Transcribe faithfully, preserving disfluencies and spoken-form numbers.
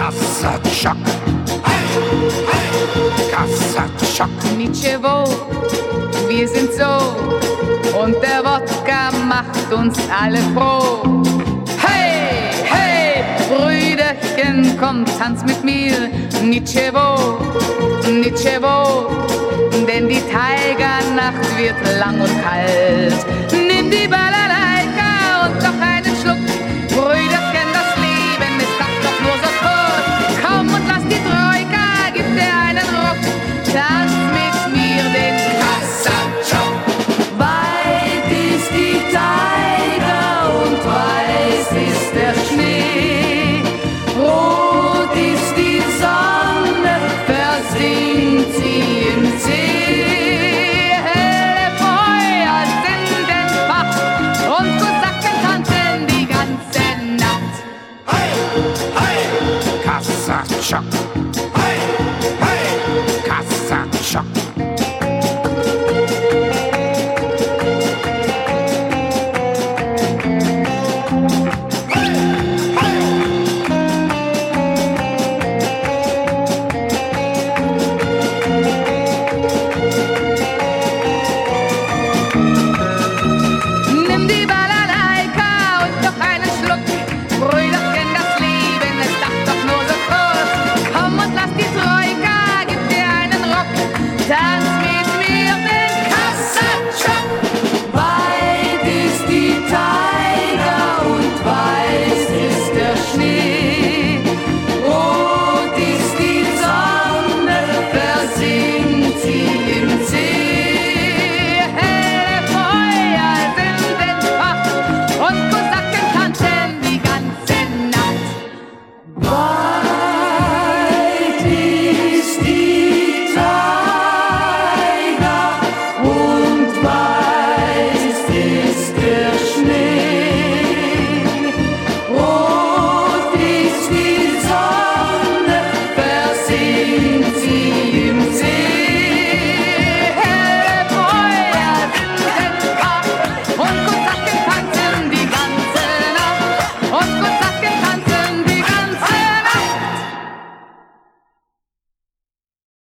Kassatschok. Hey, hey. Kassatschok. Nitschewo, wir sind so und der Wodka macht uns alle froh. Hey, hey, Brüderchen, komm, tanz mit mir. Nitschewo, Nitschewo, denn die Tigernacht wird lang und kalt. Nimm die Balalaika und noch einen Schluck. Brüderchen, das Leben ist doch nur so kurz. Komm und lass die Troika, gib dir einen Ruck. Tanz mit mir den Kassatschok. Weit ist die Tiger und weiß ist der Schnee. Rot ist die Sonne, versinkt sie im See. Helle Feuer sind entfacht und Kosaken tanzen die ganze Nacht. Hey, hey. Kassatschok.